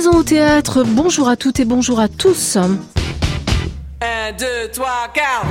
saison au théâtre, bonjour à toutes et bonjour à tous. 1, 2, 3, 4.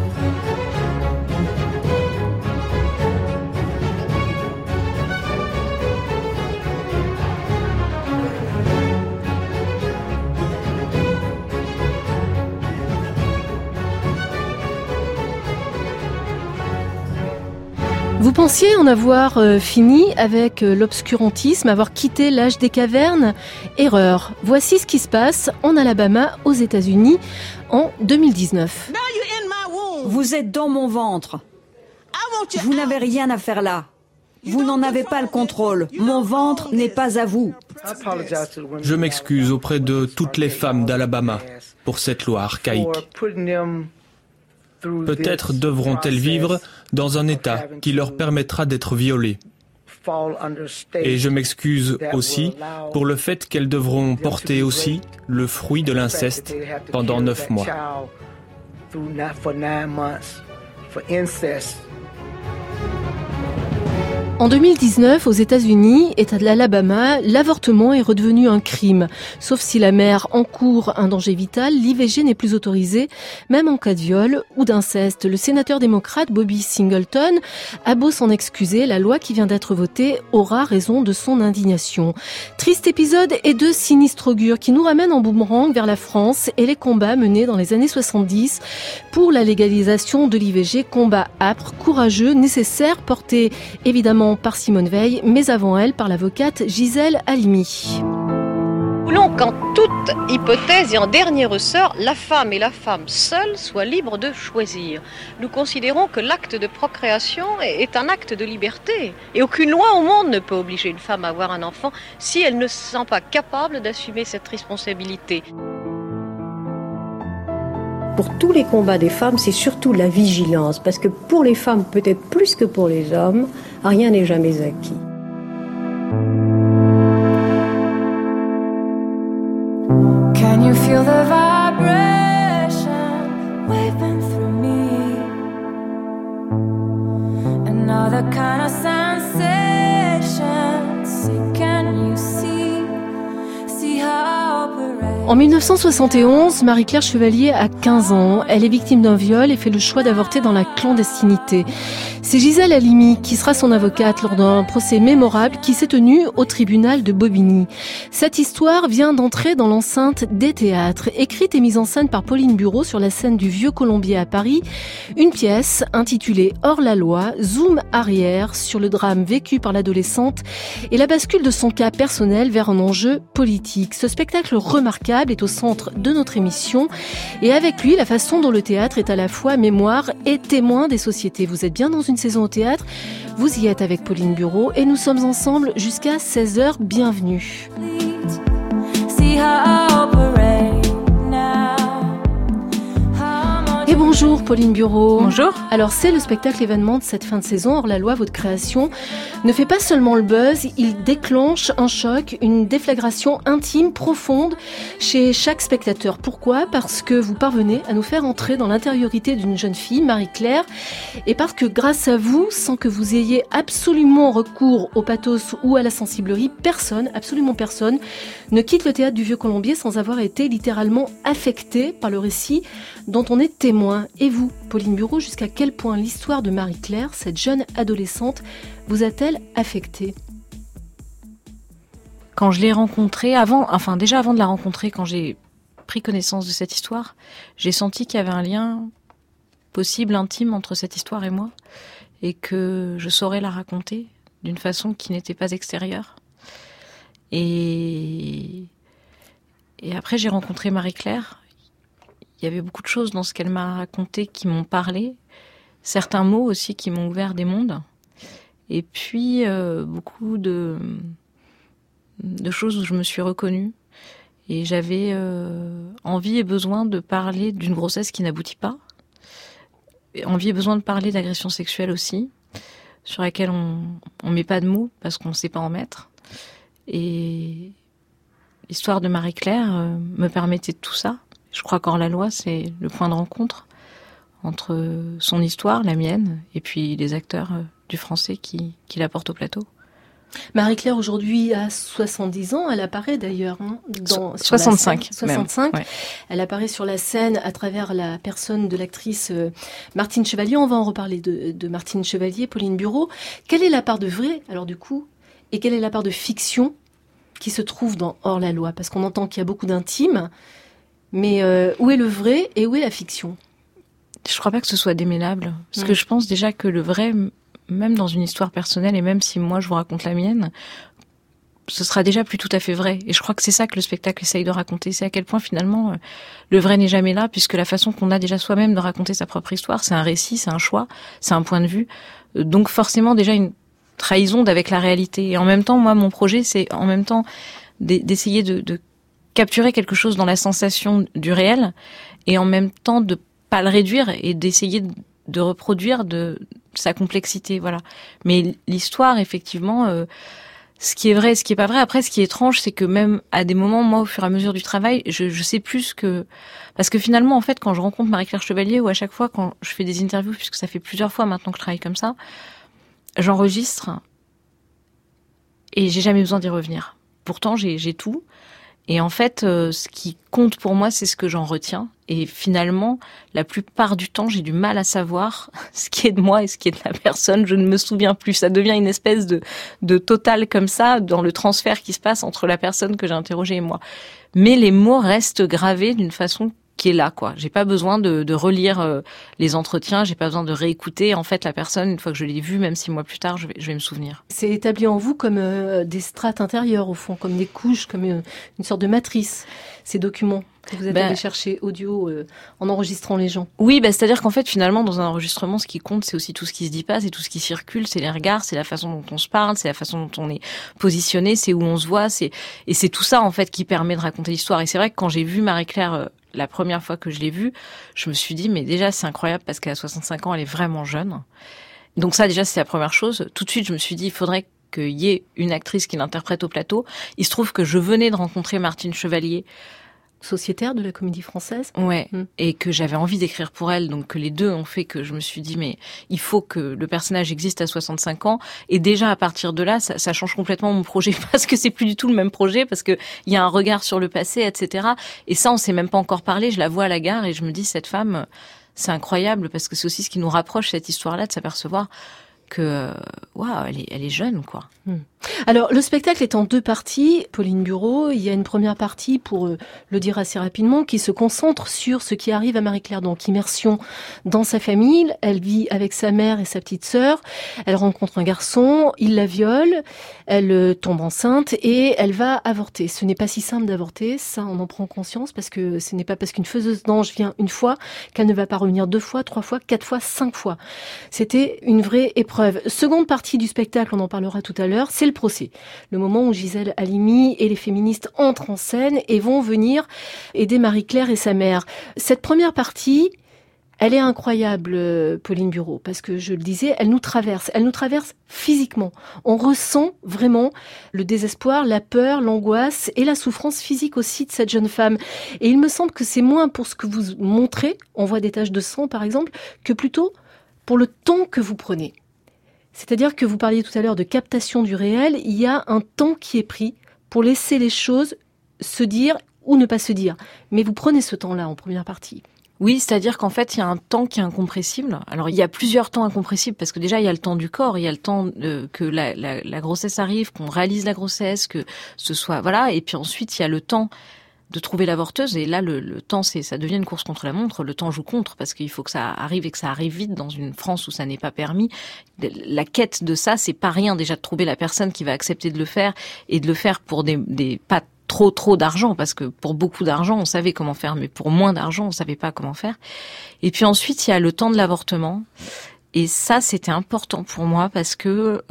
Vous pensiez en avoir fini avec l'obscurantisme, avoir quitté l'âge des cavernes ? Erreur. Voici ce qui se passe en Alabama, aux États-Unis, en 2019. Vous êtes dans mon ventre. Vous n'avez rien à faire là. Vous n'en avez pas le contrôle. Mon ventre n'est pas à vous. Je m'excuse auprès de toutes les femmes d'Alabama pour cette loi archaïque. Peut-être devront-elles vivre dans un état qui leur permettra d'être violées. Et je m'excuse aussi pour le fait qu'elles devront porter aussi le fruit de l'inceste pendant 9 mois. En 2019, aux États-Unis, État de l'Alabama, l'avortement est redevenu un crime. Sauf si la mère encourt un danger vital, l'IVG n'est plus autorisée, même en cas de viol ou d'inceste. Le sénateur démocrate Bobby Singleton a beau s'en excuser, la loi qui vient d'être votée aura raison de son indignation. Triste épisode et de sinistre augure qui nous ramène en boomerang vers la France et les combats menés dans les années 70 pour la légalisation de l'IVG. Combat âpre, courageux, nécessaire, porté évidemment par Simone Veil, mais avant elle par l'avocate Gisèle Halimi. Nous voulons qu'en toute hypothèse et en dernier ressort, la femme et la femme seule soient libres de choisir. Nous considérons que l'acte de procréation est un acte de liberté. Et aucune loi au monde ne peut obliger une femme à avoir un enfant si elle ne se sent pas capable d'assumer cette responsabilité. Pour tous les combats des femmes, c'est surtout la vigilance, parce que pour les femmes, peut-être plus que pour les hommes, rien n'est jamais acquis. Can you feel the vibration waving through me? Another kind of sensation. Say, can you see how operate? En 1971, Marie-Claire Chevalier a 15 ans. Elle est victime d'un viol et fait le choix d'avorter dans la clandestinité. C'est Gisèle Halimi qui sera son avocate lors d'un procès mémorable qui s'est tenu au tribunal de Bobigny. Cette histoire vient d'entrer dans l'enceinte des théâtres. Écrite et mise en scène par Pauline Bureau sur la scène du Vieux Colombier à Paris, une pièce intitulée Hors la loi, zoom arrière sur le drame vécu par l'adolescente et la bascule de son cas personnel vers un enjeu politique. Ce spectacle remarquable est au centre de notre émission et avec lui la façon dont le théâtre est à la fois mémoire et témoin des sociétés. Vous êtes bien dans une saison au théâtre, vous y êtes avec Pauline Bureau et nous sommes ensemble jusqu'à 16h. Bienvenue. Et bonjour Pauline Bureau. Bonjour. Alors c'est le spectacle événement de cette fin de saison. Hors la loi, votre création ne fait pas seulement le buzz, il déclenche un choc, une déflagration intime, profonde chez chaque spectateur. Pourquoi ? Parce que vous parvenez à nous faire entrer dans l'intériorité d'une jeune fille, Marie-Claire, et parce que grâce à vous, sans que vous ayez absolument recours au pathos ou à la sensiblerie, personne, absolument personne, ne quitte le théâtre du Vieux Colombier sans avoir été littéralement affecté par le récit dont on est témoin. Et vous, Pauline Bureau, jusqu'à quel point l'histoire de Marie-Claire, cette jeune adolescente, vous a-t-elle affectée ? Quand je l'ai rencontrée, déjà avant de la rencontrer, quand j'ai pris connaissance de cette histoire, j'ai senti qu'il y avait un lien possible, intime entre cette histoire et moi, et que je saurais la raconter d'une façon qui n'était pas extérieure. Et après, j'ai rencontré Marie-Claire. Il y avait beaucoup de choses dans ce qu'elle m'a raconté qui m'ont parlé, certains mots aussi qui m'ont ouvert des mondes, et puis beaucoup de choses où je me suis reconnue. Et j'avais envie et besoin de parler d'une grossesse qui n'aboutit pas, et envie et besoin de parler d'agression sexuelle aussi, sur laquelle on met pas de mots parce qu'on ne sait pas en mettre. Et l'histoire de Marie-Claire me permettait de tout ça. Je crois qu'Hors la loi, c'est le point de rencontre entre son histoire, la mienne, et puis les acteurs du français qui la portent au plateau. Marie-Claire aujourd'hui a 70 ans, elle apparaît d'ailleurs sur 65. 65. Ouais. Elle apparaît sur la scène à travers la personne de l'actrice Martine Chevalier. On va en reparler de Martine Chevalier, Pauline Bureau. Quelle est la part de vrai, alors du coup, et quelle est la part de fiction qui se trouve dans Hors-la-loi? Parce qu'on entend qu'il y a beaucoup d'intime, mais où est le vrai et où est la fiction? Je crois pas que ce soit démêlable, parce que je pense déjà que le vrai, même dans une histoire personnelle, et même si moi je vous raconte la mienne, ce sera déjà plus tout à fait vrai. Et je crois que c'est ça que le spectacle essaye de raconter. C'est à quel point finalement le vrai n'est jamais là, puisque la façon qu'on a déjà soi-même de raconter sa propre histoire, c'est un récit, c'est un choix, c'est un point de vue. Donc forcément déjà une trahison d'avec la réalité. Et en même temps, moi mon projet, c'est en même temps d'essayer de capturer quelque chose dans la sensation du réel, et en même temps de pas le réduire et d'essayer de reproduire de sa complexité, voilà. Mais l'histoire, effectivement, ce qui est vrai, ce qui est pas vrai. Après, ce qui est étrange, c'est que même à des moments, moi, au fur et à mesure du travail, je sais plus que... Parce que finalement, en fait, quand je rencontre Marie-Claire Chevalier, ou à chaque fois, quand je fais des interviews, puisque ça fait plusieurs fois maintenant que je travaille comme ça, j'enregistre et j'ai jamais besoin d'y revenir. Pourtant, j'ai tout. Et en fait, ce qui compte pour moi, c'est ce que j'en retiens. Et finalement, la plupart du temps, j'ai du mal à savoir ce qui est de moi et ce qui est de la personne. Je ne me souviens plus. Ça devient une espèce de total comme ça, dans le transfert qui se passe entre la personne que j'ai interrogée et moi. Mais les mots restent gravés d'une façon qui est là, quoi. J'ai pas besoin de relire les entretiens, j'ai pas besoin de réécouter en fait la personne une fois que je l'ai vue, même 6 mois plus tard, je vais me souvenir. C'est établi en vous comme des strates intérieures au fond, comme des couches, comme une sorte de matrice, ces documents que vous êtes allé chercher audio en enregistrant les gens. Oui, c'est-à-dire qu'en fait finalement dans un enregistrement, ce qui compte, c'est aussi tout ce qui se dit pas, c'est tout ce qui circule, c'est les regards, c'est la façon dont on se parle, c'est la façon dont on est positionné, c'est où on se voit, et c'est tout ça en fait qui permet de raconter l'histoire. Et c'est vrai que quand j'ai vu Marie-Claire la première fois que je l'ai vue, je me suis dit, mais déjà, c'est incroyable parce qu'à 65 ans, elle est vraiment jeune. Donc ça, déjà, c'est la première chose. Tout de suite, je me suis dit, il faudrait qu'il y ait une actrice qui l'interprète au plateau. Il se trouve que je venais de rencontrer Martine Chevalier, sociétaire de la Comédie Française. Ouais, et que j'avais envie d'écrire pour elle, donc que les deux ont fait que je me suis dit, mais il faut que le personnage existe à 65 ans, et déjà à partir de là, ça change complètement mon projet, parce que c'est plus du tout le même projet, parce que il y a un regard sur le passé, etc. Et ça, on s'est même pas encore parlé, je la vois à la gare, et je me dis, cette femme, c'est incroyable, parce que c'est aussi ce qui nous rapproche, cette histoire-là, de s'apercevoir que, waouh, elle est jeune, quoi. Alors, le spectacle est en 2 parties, Pauline Bureau. Il y a une première partie, pour le dire assez rapidement, qui se concentre sur ce qui arrive à Marie-Claire. Donc, immersion dans sa famille. Elle vit avec sa mère et sa petite sœur. Elle rencontre un garçon, il la viole, elle tombe enceinte et elle va avorter. Ce n'est pas si simple d'avorter, ça on en prend conscience, parce que ce n'est pas parce qu'une faiseuse d'ange vient une fois qu'elle ne va pas revenir 2 fois, 3 fois, 4 fois, 5 fois. C'était une vraie épreuve. Seconde partie du spectacle, on en parlera tout à l'heure, c'est le procès. Le moment où Gisèle Halimi et les féministes entrent en scène et vont venir aider Marie-Claire et sa mère. Cette première partie, elle est incroyable, Pauline Bureau, parce que je le disais, elle nous traverse physiquement. On ressent vraiment le désespoir, la peur, l'angoisse et la souffrance physique aussi de cette jeune femme. Et il me semble que c'est moins pour ce que vous montrez, on voit des taches de sang par exemple, que plutôt pour le temps que vous prenez. C'est-à-dire que vous parliez tout à l'heure de captation du réel, il y a un temps qui est pris pour laisser les choses se dire ou ne pas se dire. Mais vous prenez ce temps-là en première partie. Oui, c'est-à-dire qu'en fait, il y a un temps qui est incompressible. Alors, il y a plusieurs temps incompressibles, parce que déjà, il y a le temps du corps, il y a le temps que la grossesse arrive, qu'on réalise la grossesse, que ce soit... Voilà, et puis ensuite, il y a le temps de trouver l'avorteuse, et là le temps ça devient une course contre la montre, le temps joue contre, parce qu'il faut que ça arrive et que ça arrive vite dans une France où ça n'est pas permis. La quête de ça, c'est pas rien déjà de trouver la personne qui va accepter de le faire, et de le faire pour des pas trop d'argent, parce que pour beaucoup d'argent on savait comment faire, mais pour moins d'argent on savait pas comment faire. Et puis ensuite il y a le temps de l'avortement, et ça c'était important pour moi parce que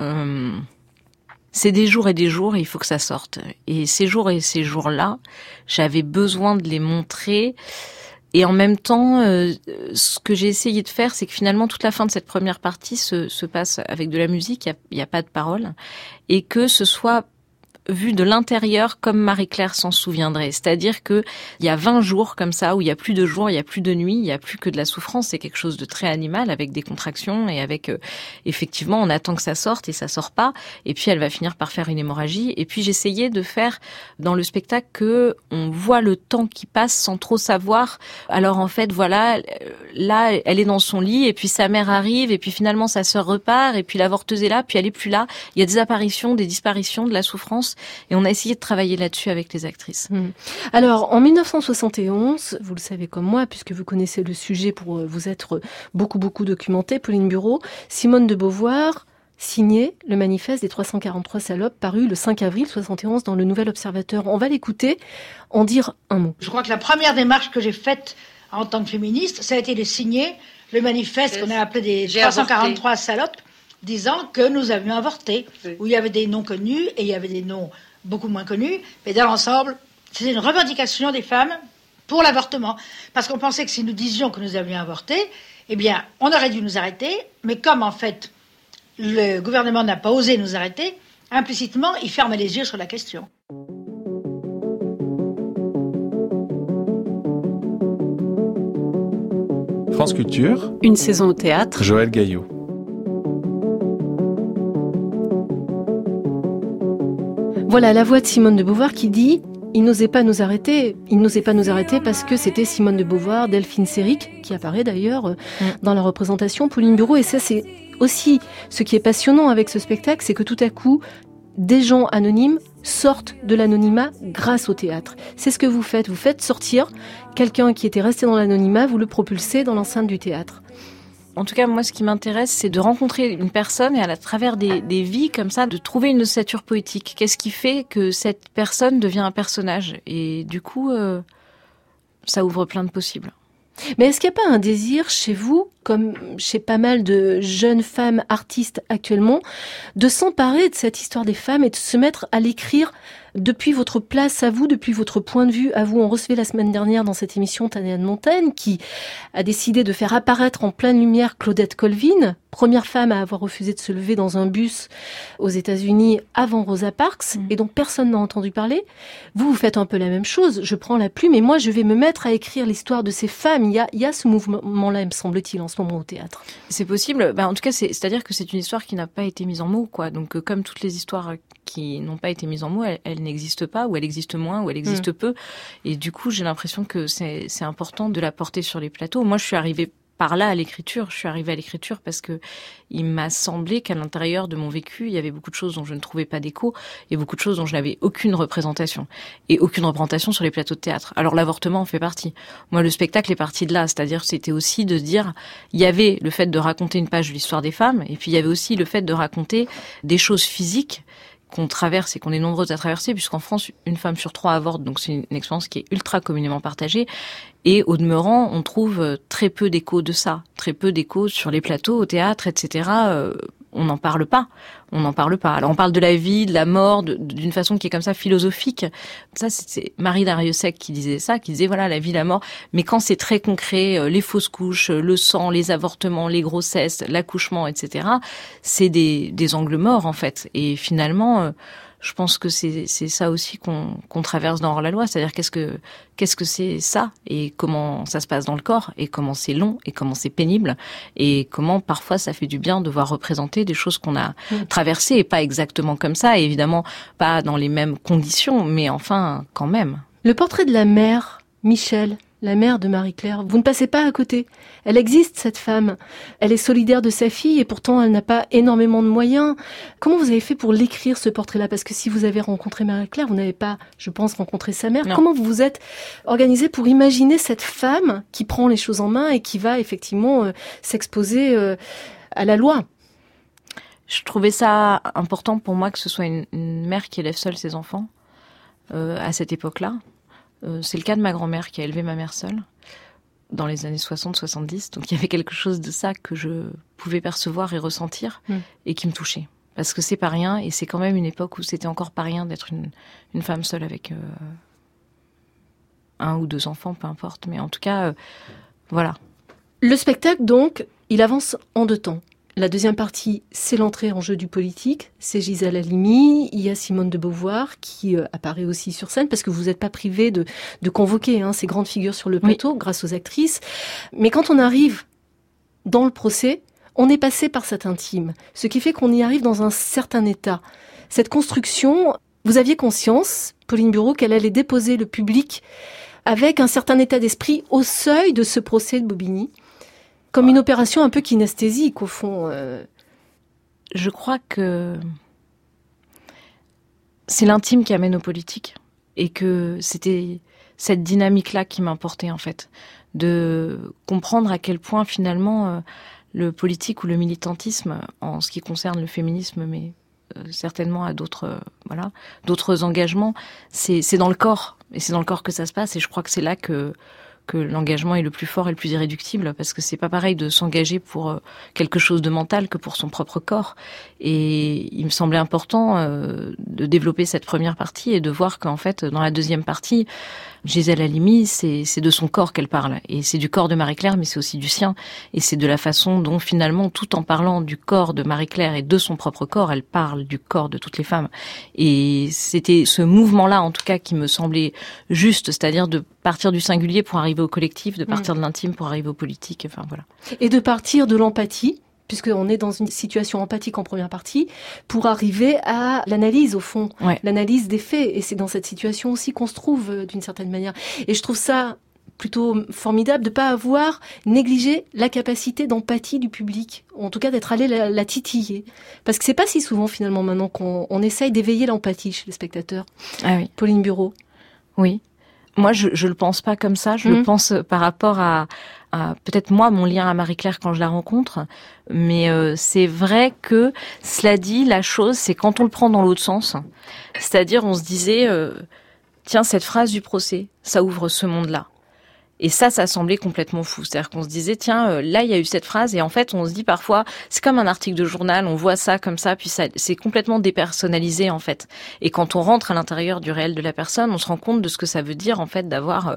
c'est des jours et des jours et il faut que ça sorte. Et ces jours et ces jours-là, j'avais besoin de les montrer. Et en même temps, ce que j'ai essayé de faire, c'est que finalement, toute la fin de cette première partie se passe avec de la musique, il y a pas de paroles. Et que ce soit vu de l'intérieur comme Marie-Claire s'en souviendrait. C'est-à-dire que il y a 20 jours comme ça, où il y a plus de jours, il y a plus de nuits, il y a plus que de la souffrance. C'est quelque chose de très animal, avec des contractions et avec, effectivement, on attend que ça sorte et ça sort pas. Et puis elle va finir par faire une hémorragie. Et puis j'essayais de faire dans le spectacle que on voit le temps qui passe sans trop savoir. Alors en fait, voilà, là, elle est dans son lit et puis sa mère arrive et puis finalement sa sœur repart et puis l'avorteuse est là, puis elle est plus là. Il y a des apparitions, des disparitions, de la souffrance. Et on a essayé de travailler là-dessus avec les actrices. Alors, en 1971, vous le savez comme moi, puisque vous connaissez le sujet pour vous être beaucoup documenté, Pauline Bureau, Simone de Beauvoir signait le manifeste des 343 salopes, paru le 5 avril 71 dans le Nouvel Observateur. On va l'écouter, en dire un mot. Je crois que la première démarche que j'ai faite en tant que féministe, ça a été de signer le manifeste qu'on a appelé des 343 salopes, disant que nous avions avorté, où il y avait des noms connus et il y avait des noms beaucoup moins connus, mais dans l'ensemble, c'était une revendication des femmes pour l'avortement. Parce qu'on pensait que si nous disions que nous avions avorté, eh bien, on aurait dû nous arrêter, mais comme en fait, le gouvernement n'a pas osé nous arrêter, implicitement, il ferme les yeux sur la question. France Culture, une saison au théâtre, Joël Gaillot. Voilà la voix de Simone de Beauvoir qui dit « Il n'osait pas nous arrêter. Il n'osait pas nous arrêter parce que c'était Simone de Beauvoir, Delphine Seyrig, qui apparaît d'ailleurs dans la représentation, Pauline Bureau. Et ça, c'est aussi ce qui est passionnant avec ce spectacle, c'est que tout à coup, des gens anonymes sortent de l'anonymat grâce au théâtre. C'est ce que vous faites. Vous faites sortir quelqu'un qui était resté dans l'anonymat, vous le propulsez dans l'enceinte du théâtre. En tout cas, moi, ce qui m'intéresse, c'est de rencontrer une personne et à travers des vies comme ça, de trouver une ossature poétique. Qu'est-ce qui fait que cette personne devient un personnage ? Et du coup, ça ouvre plein de possibles. Mais est-ce qu'il n'y a pas un désir chez vous, comme chez pas mal de jeunes femmes artistes actuellement, de s'emparer de cette histoire des femmes et de se mettre à l'écrire depuis votre place à vous, depuis votre point de vue à vous? On recevait la semaine dernière dans cette émission Tania de Montaigne qui a décidé de faire apparaître en pleine lumière Claudette Colvin, première femme à avoir refusé de se lever dans un bus aux États-Unis avant Rosa Parks, et dont personne n'a entendu parler. Vous faites un peu la même chose. Je prends la plume et moi je vais me mettre à écrire l'histoire de ces femmes. Il y a ce mouvement-là, me semble-t-il, en ce moment au théâtre. C'est possible. En tout cas, c'est-à-dire que c'est une histoire qui n'a pas été mise en mots, quoi. Donc, comme toutes les histoires qui n'ont pas été mises en mots, elles n'existent pas, ou elles existent moins, ou elles existent peu. Et du coup, j'ai l'impression que c'est important de la porter sur les plateaux. Moi, je suis arrivée par là à l'écriture. Je suis arrivée à l'écriture parce que il m'a semblé qu'à l'intérieur de mon vécu, il y avait beaucoup de choses dont je ne trouvais pas d'écho et beaucoup de choses dont je n'avais aucune représentation. Et aucune représentation sur les plateaux de théâtre. Alors l'avortement en fait partie. Moi, le spectacle est parti de là. C'est-à-dire, c'était aussi de dire, il y avait le fait de raconter une page de l'histoire des femmes et puis il y avait aussi le fait de raconter des choses physiques qu'on traverse et qu'on est nombreuses à traverser, puisqu'en France, une femme sur 3 avorte, donc c'est une expérience qui est ultra communément partagée. Et au demeurant, on trouve très peu d'échos de ça, très peu d'échos sur les plateaux, au théâtre, etc. On n'en parle pas. On n'en parle pas. Alors on parle de la vie, de la mort, d'une façon qui est comme ça philosophique. Ça, c'est Marie Dariussec qui disait ça, qui disait voilà la vie, la mort. Mais quand c'est très concret, les fausses couches, le sang, les avortements, les grossesses, l'accouchement, etc. C'est des angles morts en fait. Et finalement, je pense que c'est ça aussi qu'on traverse dans Hors-la-Loi. C'est-à-dire qu'est-ce que c'est ça et comment ça se passe dans le corps et comment c'est long et comment c'est pénible et comment parfois ça fait du bien de voir représenter des choses qu'on a traversées et pas exactement comme ça, et évidemment pas dans les mêmes conditions, mais enfin quand même. Le portrait de la mère, Michel, la mère de Marie-Claire, vous ne passez pas à côté. Elle existe, cette femme. Elle est solidaire de sa fille et pourtant elle n'a pas énormément de moyens. Comment vous avez fait pour l'écrire, ce portrait-là? Parce que si vous avez rencontré Marie-Claire, vous n'avez pas, je pense, rencontré sa mère. Non. Comment vous vous êtes organisé pour imaginer cette femme qui prend les choses en main et qui va effectivement s'exposer à la loi? Je trouvais ça important pour moi que ce soit une mère qui élève seule ses enfants à cette époque-là. C'est le cas de ma grand-mère qui a élevé ma mère seule dans les années 60-70. Donc il y avait quelque chose de ça que je pouvais percevoir et ressentir et qui me touchait. Parce que c'est pas rien et c'est quand même une époque où c'était encore pas rien d'être une femme seule avec 1 ou 2 enfants, peu importe. Mais en tout cas, voilà. Le spectacle, donc, il avance en 2 temps. La deuxième partie, c'est l'entrée en jeu du politique. C'est Gisèle Halimi, il y a Simone de Beauvoir qui apparaît aussi sur scène parce que vous n'êtes pas privé de convoquer ces grandes figures sur le plateau grâce aux actrices. Mais quand on arrive dans le procès, on est passé par cet intime, ce qui fait qu'on y arrive dans un certain état. Cette construction, vous aviez conscience, Pauline Bureau, qu'elle allait déposer le public avec un certain état d'esprit au seuil de ce procès de Bobigny, comme une opération un peu kinesthésique, au fond. Je crois que c'est l'intime qui amène au politique, et que c'était cette dynamique-là qui m'importait, en fait, de comprendre à quel point, finalement, le politique ou le militantisme, en ce qui concerne le féminisme, mais certainement à d'autres engagements, c'est dans le corps, et c'est dans le corps que ça se passe, et je crois que c'est là que l'engagement est le plus fort et le plus irréductible, parce que c'est pas pareil de s'engager pour quelque chose de mental que pour son propre corps. Et il me semblait important de développer cette première partie et de voir qu'en fait, dans la deuxième partie, Gisèle Halimi, c'est de son corps qu'elle parle. Et c'est du corps de Marie-Claire, mais c'est aussi du sien. Et c'est de la façon dont, finalement, tout en parlant du corps de Marie-Claire et de son propre corps, elle parle du corps de toutes les femmes. Et c'était ce mouvement-là, en tout cas, qui me semblait juste, c'est-à-dire de partir du singulier pour arriver au collectif, de partir de l'intime pour arriver au politique, enfin voilà. Et de partir de l'empathie, puisqu'on est dans une situation empathique en première partie, pour arriver à l'analyse, au fond, l'analyse des faits. Et c'est dans cette situation aussi qu'on se trouve, d'une certaine manière. Et je trouve ça plutôt formidable de ne pas avoir négligé la capacité d'empathie du public, ou en tout cas d'être allé la titiller. Parce que c'est pas si souvent, finalement, maintenant qu'on essaye d'éveiller l'empathie chez les spectateurs. Ah oui. Pauline Bureau. Oui. Moi, je le pense pas comme ça. Je le pense par rapport à peut-être moi, mon lien à Marie-Claire quand je la rencontre. Mais c'est vrai que, cela dit, la chose, c'est quand on le prend dans l'autre sens. C'est-à-dire, on se disait, tiens, cette phrase du procès, ça ouvre ce monde-là. Et ça semblait complètement fou. C'est-à-dire qu'on se disait, tiens, là, il y a eu cette phrase. Et en fait, on se dit parfois, c'est comme un article de journal, on voit ça comme ça, puis ça, c'est complètement dépersonnalisé, en fait. Et quand on rentre à l'intérieur du réel de la personne, on se rend compte de ce que ça veut dire, en fait, d'avoir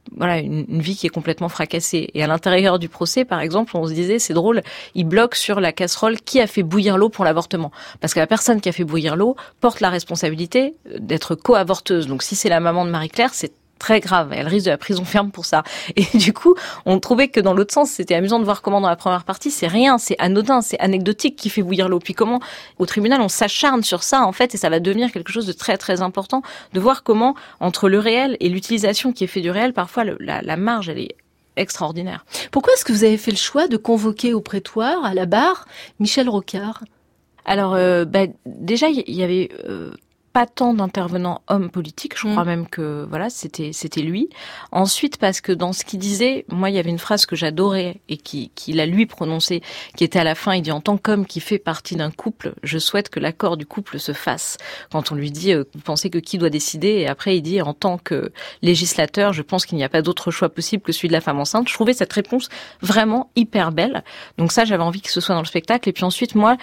une vie qui est complètement fracassée. Et à l'intérieur du procès, par exemple, on se disait, c'est drôle, il bloque sur la casserole qui a fait bouillir l'eau pour l'avortement. Parce que la personne qui a fait bouillir l'eau porte la responsabilité d'être co-avorteuse. Donc si c'est la maman de Marie-Claire, c'est très grave. Elle risque de la prison ferme pour ça. Et du coup, on trouvait que dans l'autre sens, c'était amusant de voir comment dans la première partie, c'est rien, c'est anodin, c'est anecdotique qui fait bouillir l'eau. Puis comment, au tribunal, on s'acharne sur ça, en fait, et ça va devenir quelque chose de très, très important, de voir comment, entre le réel et l'utilisation qui est faite du réel, parfois, la marge, elle est extraordinaire. Pourquoi est-ce que vous avez fait le choix de convoquer au prétoire, à la barre, Michel Rocard? Alors, déjà, il y avait pas tant d'intervenants hommes politiques, je crois même que voilà, c'était lui. Ensuite, parce que dans ce qu'il disait, moi il y avait une phrase que j'adorais et qu'il a lui prononcée, qui était à la fin, il dit: en tant qu'homme qui fait partie d'un couple, je souhaite que l'accord du couple se fasse. Quand on lui dit vous pensez que qui doit décider, et après il dit en tant que législateur, je pense qu'il n'y a pas d'autre choix possible que celui de la femme enceinte. Je trouvais cette réponse vraiment hyper belle. Donc ça, j'avais envie que ce soit dans le spectacle. Et puis ensuite, moi,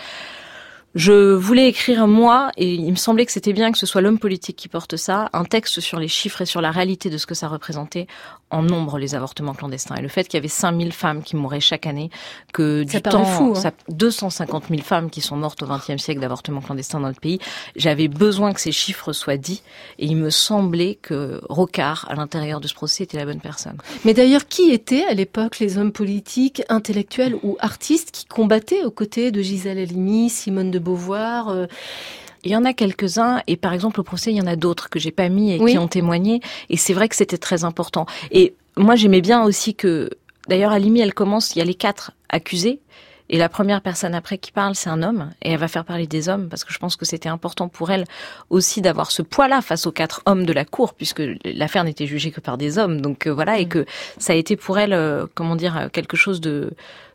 je voulais écrire, moi, et il me semblait que c'était bien que ce soit l'homme politique qui porte ça, un texte sur les chiffres et sur la réalité de ce que ça représentait en nombre, les avortements clandestins. Et le fait qu'il y avait 5000 femmes qui mouraient chaque année, que ça du temps, fou, 250 000 femmes qui sont mortes au XXe siècle d'avortements clandestins dans notre pays, j'avais besoin que ces chiffres soient dits, et il me semblait que Rocard, à l'intérieur de ce procès, était la bonne personne. Mais d'ailleurs, qui étaient à l'époque les hommes politiques, intellectuels ou artistes qui combattaient aux côtés de Gisèle Halimi, Simone de Beauvoir Il y en a quelques-uns, et par exemple au procès, il y en a d'autres que j'ai pas mis et qui ont témoigné, et c'est vrai que c'était très important. Et moi, j'aimais bien aussi que, d'ailleurs, Halimi, elle commence, il y a les 4 accusés, et la première personne après qui parle, c'est un homme, et elle va faire parler des hommes, parce que je pense que c'était important pour elle aussi d'avoir ce poids-là face aux 4 hommes de la cour, puisque l'affaire n'était jugée que par des hommes, donc voilà, et que ça a été pour elle, quelque chose de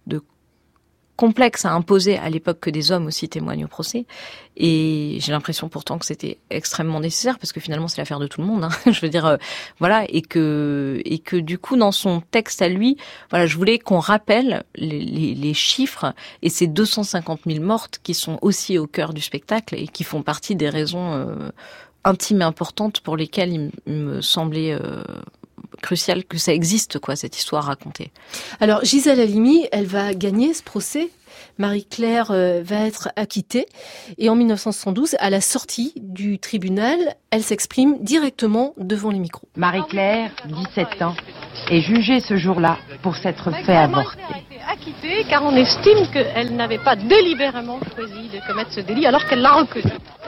complexe à imposer à l'époque que des hommes aussi témoignent au procès. Et j'ai l'impression pourtant que c'était extrêmement nécessaire, parce que finalement c'est l'affaire de tout le monde, hein. Je veux dire, voilà, et que du coup dans son texte à lui, voilà, je voulais qu'on rappelle les chiffres et ces 250 000 mortes qui sont aussi au cœur du spectacle et qui font partie des raisons intimes et importantes pour lesquelles il me semblait crucial que ça existe, quoi, cette histoire racontée. Alors, Gisèle Halimi, elle va gagner ce procès. Marie-Claire va être acquittée. Et en 1972, à la sortie du tribunal, elle s'exprime directement devant les micros. Marie-Claire, 17 ans, est jugée ce jour-là pour s'être fait avorter. A été acquittée car on estime qu'elle n'avait pas délibérément choisi de commettre ce délit alors qu'elle l'a reconnu.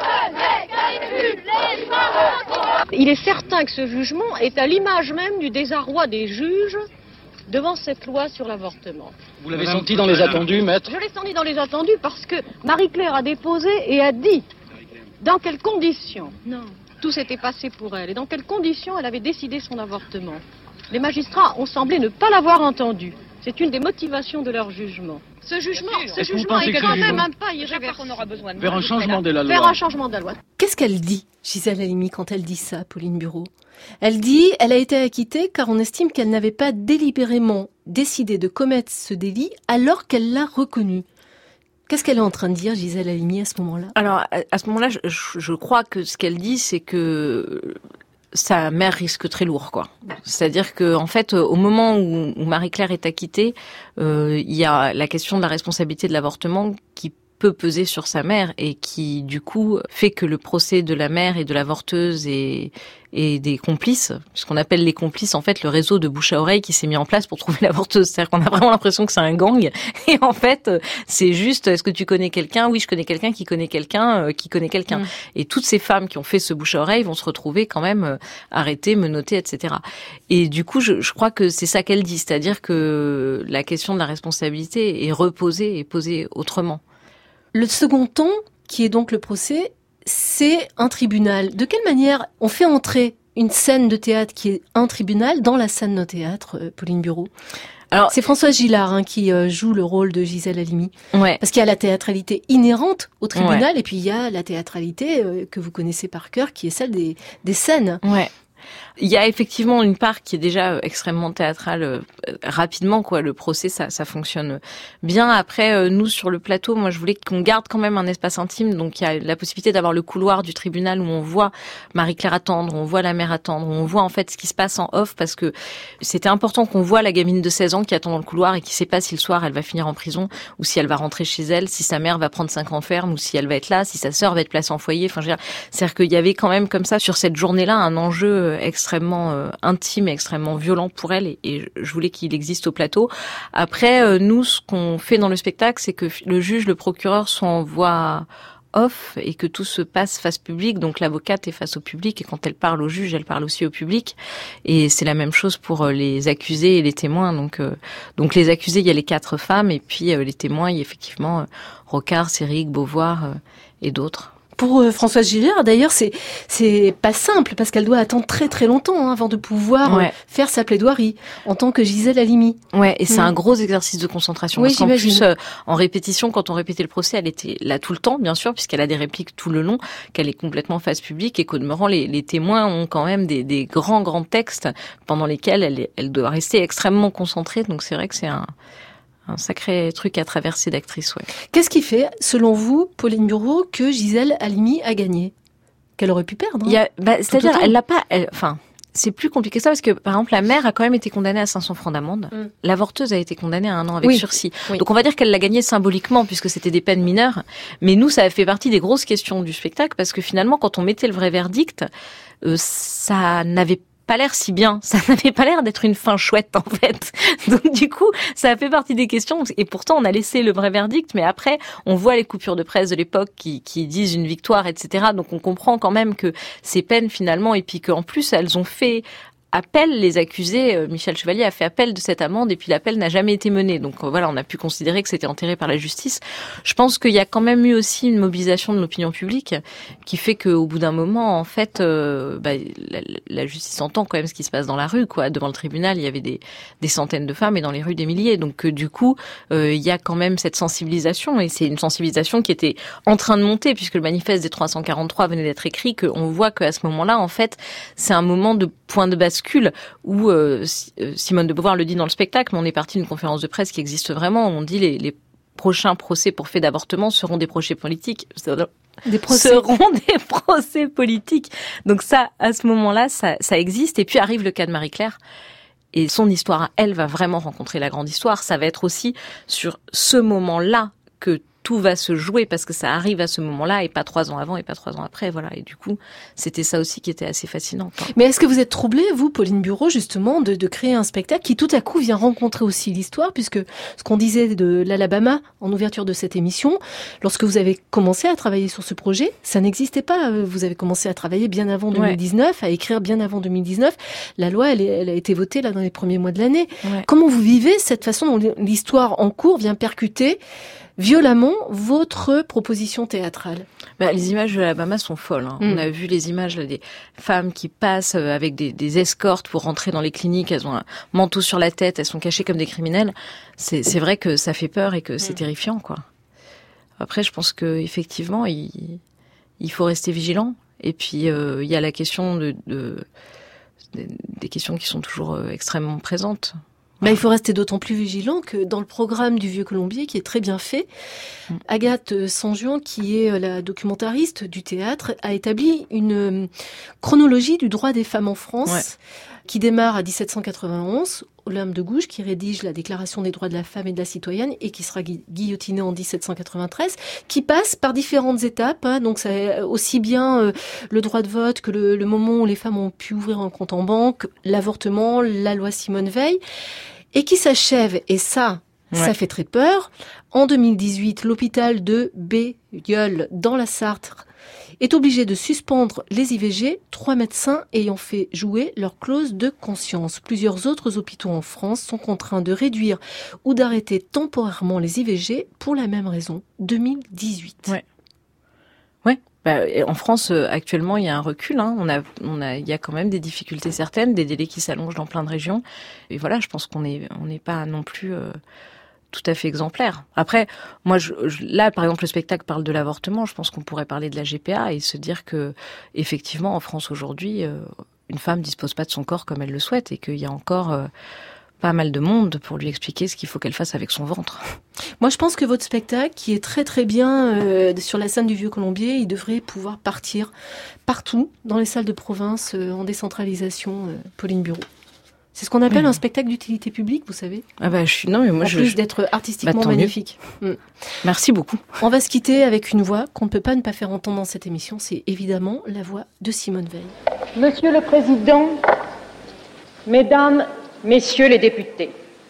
Il est certain que ce jugement est à l'image même du désarroi des juges devant cette loi sur l'avortement. Vous l'avez senti dans les attendus, maître ? Je l'ai senti dans les attendus parce que Marie-Claire a déposé et a dit dans quelles conditions tout s'était passé pour elle et dans quelles conditions elle avait décidé son avortement. Les magistrats ont semblé ne pas l'avoir entendu. C'est une des motivations de leur jugement. Ce jugement est quand même un pas irréversible. Faire un changement de la loi. Faire un changement de la loi. Qu'est-ce qu'elle dit, Gisèle Halimi, quand elle dit ça, Pauline Bureau ? Elle dit « Elle a été acquittée car on estime qu'elle n'avait pas délibérément décidé de commettre ce délit alors qu'elle l'a reconnu ». Qu'est-ce qu'elle est en train de dire, Gisèle Halimi, à ce moment-là ? Alors, à ce moment-là, je crois que ce qu'elle dit, c'est que sa mère risque très lourd, quoi. C'est-à-dire que, en fait, au moment où Marie-Claire est acquittée, il y a la question de la responsabilité de l'avortement qui peut peser sur sa mère et qui, du coup, fait que le procès de la mère et de l'avorteuse et des complices, ce qu'on appelle les complices, en fait, le réseau de bouche à oreille qui s'est mis en place pour trouver l'avorteuse. C'est-à-dire qu'on a vraiment l'impression que c'est un gang. Et en fait, c'est juste, est-ce que tu connais quelqu'un ? Oui, je connais quelqu'un qui connaît quelqu'un qui connaît quelqu'un. Et toutes ces femmes qui ont fait ce bouche à oreille vont se retrouver quand même arrêtées, menottées, etc. Et du coup, je crois que c'est ça qu'elle dit. C'est-à-dire que la question de la responsabilité est reposée et posée autrement. Le second ton, qui est donc le procès, c'est un tribunal. De quelle manière on fait entrer une scène de théâtre qui est un tribunal dans la scène de théâtre, Pauline Bureau ? Alors, c'est Françoise Gillard qui joue le rôle de Gisèle Halimi. Ouais. Parce qu'il y a la théâtralité inhérente au tribunal, et puis il y a la théâtralité que vous connaissez par cœur, qui est celle des scènes. Ouais. Il y a effectivement une part qui est déjà extrêmement théâtrale. Rapidement, quoi, le procès, ça fonctionne bien. Après, nous, sur le plateau, moi, je voulais qu'on garde quand même un espace intime. Donc, il y a la possibilité d'avoir le couloir du tribunal où on voit Marie-Claire attendre, on voit la mère attendre, on voit en fait ce qui se passe en off, parce que c'était important qu'on voit la gamine de 16 ans qui attend dans le couloir et qui sait pas si le soir elle va finir en prison ou si elle va rentrer chez elle, si sa mère va prendre 5 ans ferme ou si elle va être là, si sa sœur va être placée en foyer. Enfin, je veux dire, c'est-à-dire qu'il y avait quand même comme ça sur cette journée-là un enjeu extrêmement intime et extrêmement violent pour elle, et je voulais qu'il existe au plateau. Après, nous, ce qu'on fait dans le spectacle, c'est que le juge, le procureur sont en voix off et que tout se passe face public, donc l'avocate est face au public, et quand elle parle au juge, elle parle aussi au public, et c'est la même chose pour les accusés et les témoins. Donc les accusés, il y a les 4 femmes, et puis les témoins, il y a effectivement Rocard, Séric, Beauvoir et d'autres. Pour Françoise Gillard, d'ailleurs, c'est pas simple parce qu'elle doit attendre très très longtemps avant de pouvoir faire sa plaidoirie en tant que Gisèle Halimi. Ouais, et c'est un gros exercice de concentration. Oui, parce qu'en plus, en répétition, quand on répétait le procès, elle était là tout le temps, bien sûr, puisqu'elle a des répliques tout le long, qu'elle est complètement face publique, et qu'au demeurant, les témoins ont quand même des grands textes pendant lesquels elle doit rester extrêmement concentrée. Donc c'est vrai que c'est un sacré truc à traverser d'actrice, ouais. Exemple, qui fait, selon vous, Pauline Bureau, que Gisèle Halimi a gagné ? Qu'elle aurait pu perdre, hein ? C'est-à-dire, elle l'a pas... c'est plus compliqué que ça, parce que, par exemple, la mère a quand même été condamnée à 500 francs d'amende. L'avorteuse a été condamnée à 1 an avec sursis. Oui. Donc on va dire qu'elle l'a gagné symboliquement, puisque c'était des peines mineures. Mais nous, ça a fait partie des grosses questions du spectacle, parce que finalement, quand on mettait le vrai verdict, ça n'avait pas l'air si bien. Ça n'avait pas l'air d'être une fin chouette, en fait. Donc, du coup, ça a fait partie des questions. Et pourtant, on a laissé le vrai verdict. Mais après, on voit les coupures de presse de l'époque qui disent une victoire, etc. Donc, on comprend quand même que ces peines, finalement, et puis qu'en plus, elles ont fait appel, les accusés. Michel Chevalier a fait appel de cette amende, et puis l'appel n'a jamais été mené. Donc voilà, on a pu considérer que c'était enterré par la justice. Je pense qu'il y a quand même eu aussi une mobilisation de l'opinion publique qui fait qu'au bout d'un moment, en fait, la justice entend quand même ce qui se passe dans la rue, quoi. Devant le tribunal, il y avait des centaines de femmes, et dans les rues des milliers. Donc du coup, il y a quand même cette sensibilisation, et c'est une sensibilisation qui était en train de monter, puisque le manifeste des 343 venait d'être écrit, qu'on voit qu'à ce moment-là, en fait, c'est un moment de point de bascule où Simone de Beauvoir le dit dans le spectacle, mais on est parti d'une conférence de presse qui existe vraiment, où on dit les prochains procès pour fait d'avortement seront des procès politiques. seront des procès politiques. Donc ça, à ce moment-là, ça existe. Et puis arrive le cas de Marie-Claire. Et son histoire, elle, va vraiment rencontrer la grande histoire. Ça va être aussi sur ce moment-là que tout va se jouer, parce que ça arrive à ce moment-là et pas 3 ans avant et pas 3 ans après, voilà. Et du coup, c'était ça aussi qui était assez fascinant, quoi. Mais est-ce que vous êtes troublée, vous, Pauline Bureau, justement, de créer un spectacle qui tout à coup vient rencontrer aussi l'histoire, puisque ce qu'on disait de l'Alabama en ouverture de cette émission, lorsque vous avez commencé à travailler sur ce projet, ça n'existait pas. Vous avez commencé à travailler bien avant 2019, à écrire bien avant 2019. La loi, elle a été votée là dans les premiers mois de l'année. Ouais. Comment vous vivez cette façon dont l'histoire en cours vient percuter violemment votre proposition théâtrale? Les images de l'Alabama sont folles. On a vu les images là, des femmes qui passent avec des escortes pour rentrer dans les cliniques. Elles ont un manteau sur la tête, elles sont cachées comme des criminels. C'est vrai que ça fait peur et que c'est terrifiant, quoi. Après, je pense que effectivement, il faut rester vigilant. Et puis, il y a la question des questions qui sont toujours extrêmement présentes. Il faut rester d'autant plus vigilant que dans le programme du Vieux Colombier, qui est très bien fait, Agathe Sanjuan, qui est la documentariste du théâtre, a établi une chronologie du droit des femmes en France, qui démarre à 1791, Olympe de Gouges, qui rédige la Déclaration des droits de la femme et de la citoyenne et qui sera guillotinée en 1793, qui passe par différentes étapes. Donc c'est aussi bien le droit de vote que le moment où les femmes ont pu ouvrir un compte en banque, l'avortement, la loi Simone Veil, et qui s'achève, et ça fait très peur. En 2018, l'hôpital de Bailleul, dans la Sarthe, est obligé de suspendre les IVG, 3 médecins ayant fait jouer leur clause de conscience. Plusieurs autres hôpitaux en France sont contraints de réduire ou d'arrêter temporairement les IVG pour la même raison. 2018. En France, actuellement, il y a un recul. Il y a quand même des difficultés certaines, des délais qui s'allongent dans plein de régions. Et voilà, je pense qu'on n'est pas non plus tout à fait exemplaire. Après, moi, là, par exemple, le spectacle parle de l'avortement. Je pense qu'on pourrait parler de la GPA et se dire que, effectivement, en France aujourd'hui, une femme dispose pas de son corps comme elle le souhaite et qu'il y a encore pas mal de monde pour lui expliquer ce qu'il faut qu'elle fasse avec son ventre. Moi, je pense que votre spectacle, qui est très très bien sur la scène du Vieux Colombier, il devrait pouvoir partir partout dans les salles de province en décentralisation, Pauline Bureau. C'est ce qu'on appelle un spectacle d'utilité publique, vous savez. Plus d'être artistiquement magnifique. Merci beaucoup. On va se quitter avec une voix qu'on ne peut pas ne pas faire entendre dans cette émission. C'est évidemment la voix de Simone Veil. Monsieur le Président, Mesdames, Messieurs les députés,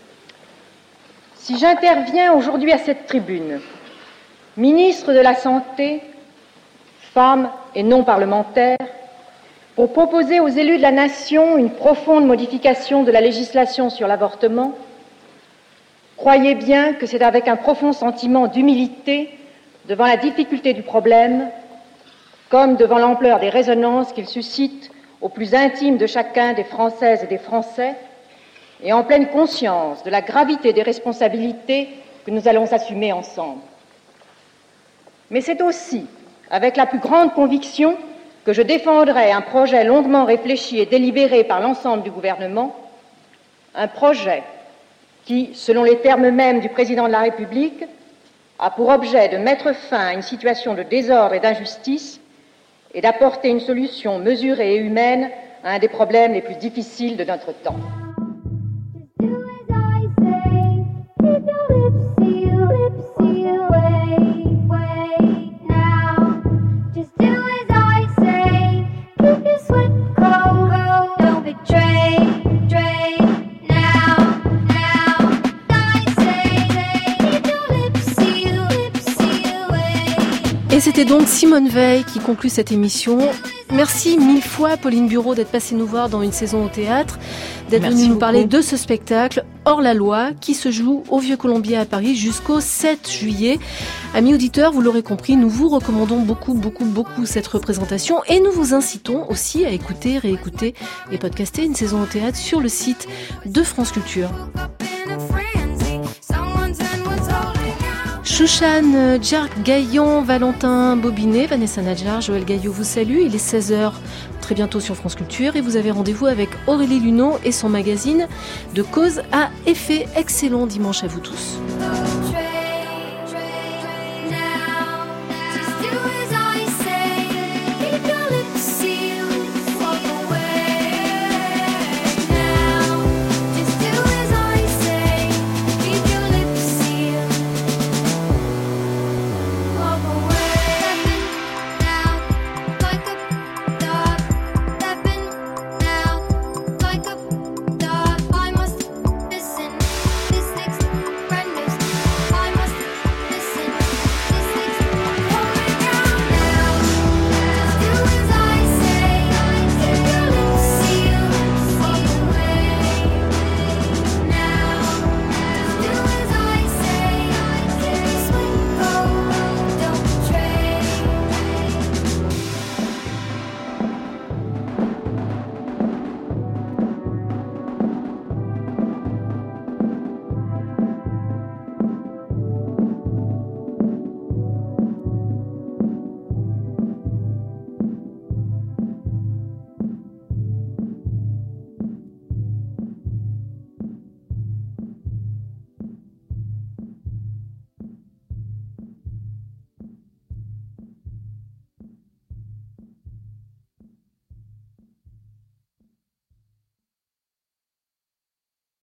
si j'interviens aujourd'hui à cette tribune, ministre de la Santé, femme et non parlementaire, pour proposer aux élus de la nation une profonde modification de la législation sur l'avortement, croyez bien que c'est avec un profond sentiment d'humilité devant la difficulté du problème, comme devant l'ampleur des résonances qu'il suscite au plus intime de chacun des Françaises et des Français, et en pleine conscience de la gravité des responsabilités que nous allons assumer ensemble. Mais c'est aussi avec la plus grande conviction que je défendrai un projet longuement réfléchi et délibéré par l'ensemble du gouvernement, un projet qui, selon les termes mêmes du président de la République, a pour objet de mettre fin à une situation de désordre et d'injustice et d'apporter une solution mesurée et humaine à un des problèmes les plus difficiles de notre temps. Et c'était donc Simone Veil qui conclut cette émission. Merci 1000 fois Pauline Bureau d'être passée nous voir dans une saison au théâtre, d'être venue nous parler de ce spectacle Hors la loi qui se joue au Vieux Colombier à Paris jusqu'au 7 juillet. Amis auditeurs, vous l'aurez compris, nous vous recommandons beaucoup cette représentation et nous vous incitons aussi à écouter, réécouter et podcaster une saison au théâtre sur le site de France Culture. Chouchane Djark-Gaillon, Valentin Bobinet, Vanessa Nadjar, Joël Gaillot vous salue. Il est 16h, très bientôt sur France Culture. Et vous avez rendez-vous avec Aurélie Luneau et son magazine De cause à effet. Excellent dimanche à vous tous.